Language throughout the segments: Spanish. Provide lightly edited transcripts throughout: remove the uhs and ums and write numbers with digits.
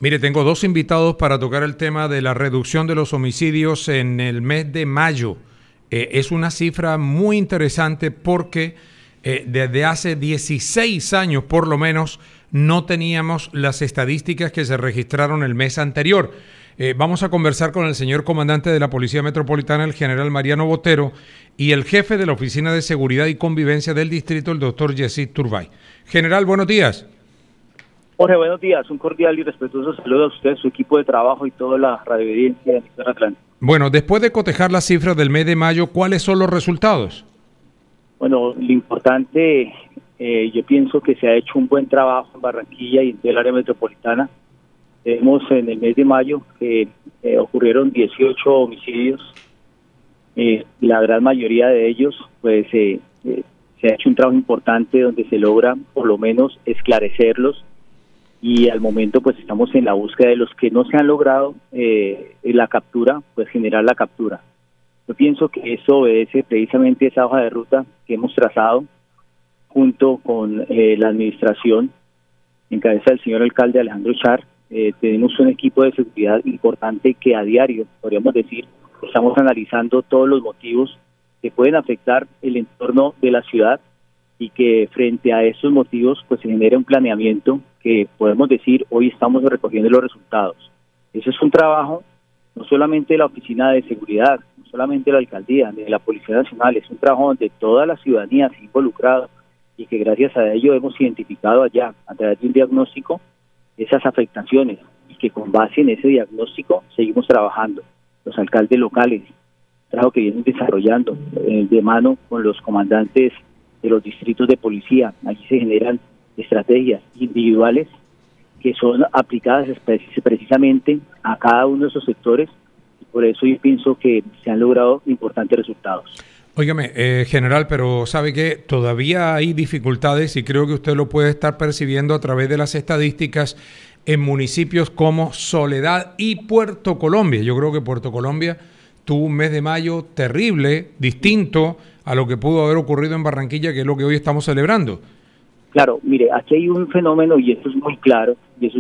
Mire, tengo dos invitados para tocar el tema de la reducción de los homicidios en el mes de mayo. Es una cifra muy interesante porque desde hace 16 años por lo menos no teníamos las estadísticas que se registraron el mes anterior. Vamos a conversar con el señor comandante de la Policía Metropolitana, el general Mariano Botero, y el jefe de la Oficina de Seguridad y Convivencia del Distrito, el doctor Yesid Turbay. General, buenos días. Jorge, buenos días. Un cordial y respetuoso saludo a usted, su equipo de trabajo y toda la radioaudiencia de Emisora Atlántica. Bueno, después de cotejar las cifras del mes de mayo, ¿cuáles son los resultados? Bueno, lo importante, yo pienso que se ha hecho un buen trabajo en Barranquilla y en el área metropolitana. Tenemos en el mes de mayo que ocurrieron 18 homicidios. La gran mayoría de ellos, pues, se ha hecho un trabajo importante donde se logra, por lo menos, esclarecerlos. Y al momento pues estamos en la búsqueda de los que no se han logrado la captura, pues generar la captura. Yo pienso que eso obedece precisamente esa hoja de ruta que hemos trazado junto con la administración, en cabeza del señor alcalde Alejandro Char. Tenemos un equipo de seguridad importante que a diario, podríamos decir, estamos analizando todos los motivos que pueden afectar el entorno de la ciudad y que frente a esos motivos pues se genera un planeamiento que podemos decir hoy estamos recogiendo los resultados. Ese es un trabajo no solamente de la Oficina de Seguridad, no solamente de la Alcaldía, de la Policía Nacional, es un trabajo donde toda la ciudadanía se ha involucrado y que gracias a ello hemos identificado allá, a través de un diagnóstico, esas afectaciones y que con base en ese diagnóstico seguimos trabajando. Los alcaldes locales, trabajo que vienen desarrollando de mano con los comandantes de los distritos de policía. Aquí se generan estrategias individuales que son aplicadas precisamente a cada uno de esos sectores y por eso yo pienso que se han logrado importantes resultados. Óigame, general, pero sabe que todavía hay dificultades y creo que usted lo puede estar percibiendo a través de las estadísticas en municipios como Soledad y Puerto Colombia. Yo creo que Puerto Colombia tuvo un mes de mayo terrible, distinto a lo que pudo haber ocurrido en Barranquilla, que es lo que hoy estamos celebrando. Claro, mire, aquí hay un fenómeno y eso es muy claro,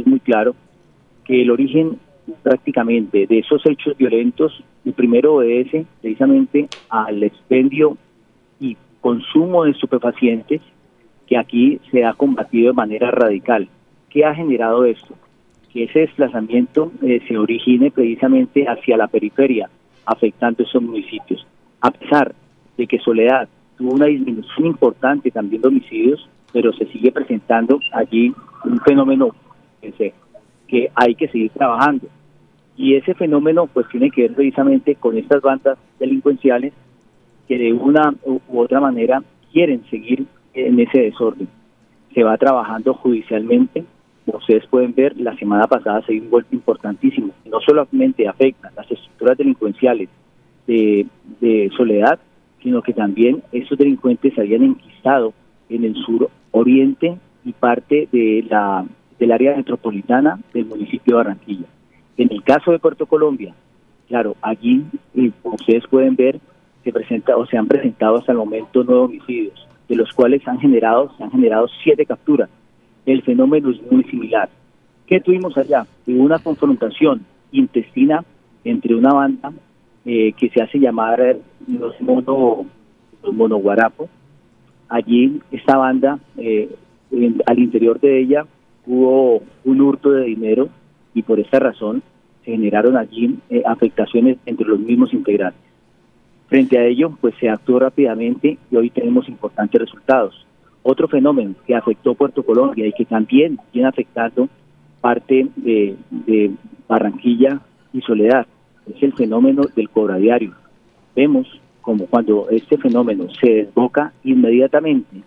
que el origen prácticamente de esos hechos violentos, el primero obedece precisamente al expendio y consumo de estupefacientes que aquí se ha combatido de manera radical. ¿Qué ha generado esto? Que ese desplazamiento se origine precisamente hacia la periferia, afectando esos municipios. A pesar de que Soledad tuvo una disminución importante también de homicidios, pero se sigue presentando allí un fenómeno que hay que seguir trabajando. Y ese fenómeno pues tiene que ver precisamente con estas bandas delincuenciales que de una u otra manera quieren seguir en ese desorden. Se va trabajando judicialmente. Ustedes pueden ver, la semana pasada se dio un golpe importantísimo. No solamente afecta las estructuras delincuenciales de Soledad, sino que también esos delincuentes se habían enquistado en el sur oriente y parte de del área metropolitana del municipio de Barranquilla. En el caso de Puerto Colombia, claro, allí, como ustedes pueden ver, se han presentado hasta el momento 9 homicidios, de los cuales se han generado 7 capturas. El fenómeno es muy similar. ¿Qué tuvimos allá? Hubo una confrontación intestina entre una banda que se hace llamar los monoguarapos. Allí esta banda, al interior de ella hubo un hurto de dinero y por esta razón se generaron allí afectaciones entre los mismos integrantes. Frente a ello, pues se actuó rápidamente y hoy tenemos importantes resultados. Otro fenómeno que afectó Puerto Colombia y que también viene afectando parte de Barranquilla y Soledad es el fenómeno del cobradiario. Vemos como cuando este fenómeno se desboca, inmediatamente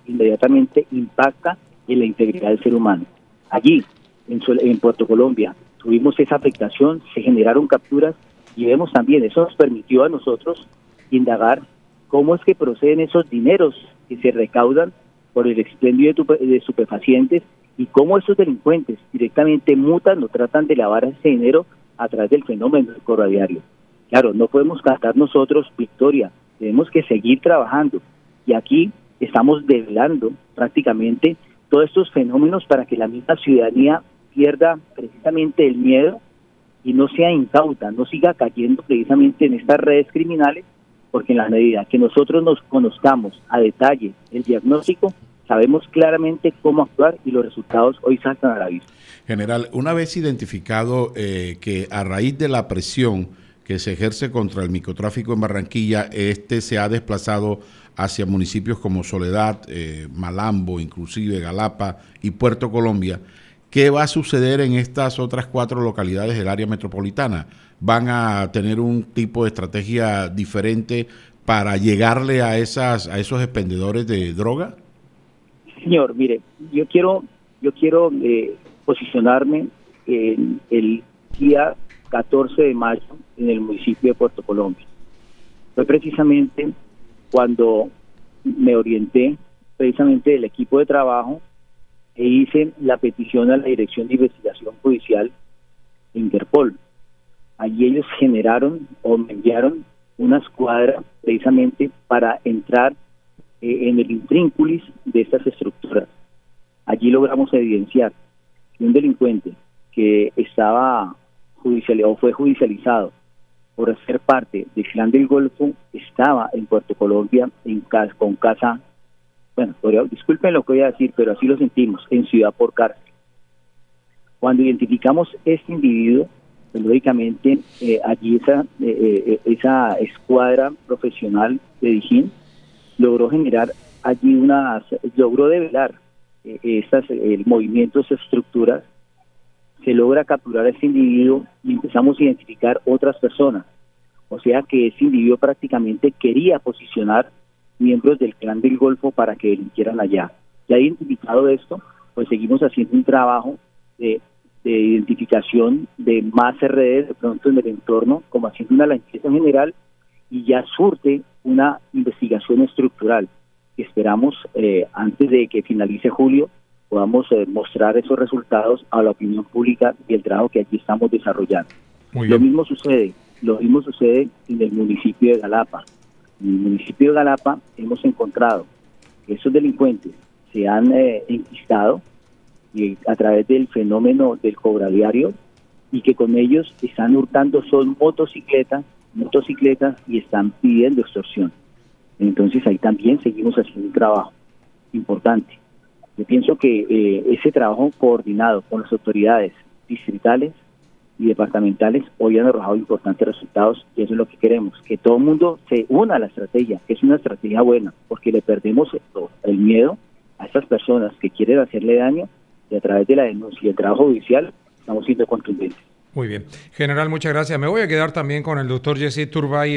impacta en la integridad del ser humano. Allí, en Puerto Colombia, tuvimos esa afectación, se generaron capturas y vemos también, eso nos permitió a nosotros indagar cómo es que proceden esos dineros que se recaudan por el expendio de estupefacientes y cómo esos delincuentes directamente mutan o tratan de lavar ese dinero a través del fenómeno del cobro diario. Claro, no podemos cantar nosotros victoria, tenemos que seguir trabajando y aquí estamos develando prácticamente todos estos fenómenos para que la misma ciudadanía pierda precisamente el miedo y no sea incauta, no siga cayendo precisamente en estas redes criminales, porque en la medida que nosotros nos conozcamos a detalle el diagnóstico, sabemos claramente cómo actuar y los resultados hoy saltan a la vista. General, una vez identificado que a raíz de la presión que se ejerce contra el microtráfico en Barranquilla, se ha desplazado hacia municipios como Soledad, Malambo, inclusive Galapa y Puerto Colombia, ¿qué va a suceder en estas otras 4 localidades del área metropolitana? ¿Van a tener un tipo de estrategia diferente para llegarle a esos expendedores de droga? Señor, mire, yo quiero posicionarme en el día 14 de mayo en el municipio de Puerto Colombia. Fue precisamente cuando me orienté precisamente del equipo de trabajo e hice la petición a la Dirección de Investigación Judicial Interpol. Allí ellos generaron o me enviaron una escuadra precisamente para entrar en el intrínculis de estas estructuras. Allí logramos evidenciar que un delincuente que estaba judicializado o fue judicializado por ser parte del Clan del Golfo estaba en Puerto Colombia con casa, bueno, disculpen lo que voy a decir, pero así lo sentimos, en Ciudad por Cárcel. Cuando identificamos este individuo, pues, lógicamente allí esa escuadra profesional de Dijín logró generar allí logró develar movimientos, estructuras, se logra capturar a este individuo y empezamos a identificar otras personas. O sea que ese individuo prácticamente quería posicionar miembros del Clan del Golfo para que delinquieran allá. Ya identificado esto, pues seguimos haciendo un trabajo de identificación de más redes de pronto en el entorno, como haciendo una limpieza general, y ya surte una investigación estructural que esperamos antes de que finalice julio podamos mostrar esos resultados a la opinión pública y el trabajo que aquí estamos desarrollando. Lo mismo sucede en el municipio de Galapa. En el municipio de Galapa hemos encontrado que esos delincuentes se han enquistado y a través del fenómeno del cobradiario, y que con ellos están hurtando son motocicletas y están pidiendo extorsión. Entonces ahí también seguimos haciendo un trabajo importante. Yo pienso que ese trabajo coordinado con las autoridades distritales y departamentales hoy han arrojado importantes resultados, y eso es lo que queremos, que todo el mundo se una a la estrategia, que es una estrategia buena, porque le perdemos el miedo a estas personas que quieren hacerle daño, y a través de la denuncia y el trabajo judicial estamos siendo contundentes. Muy bien. General, muchas gracias. Me voy a quedar también con el doctor Yesid Turbay.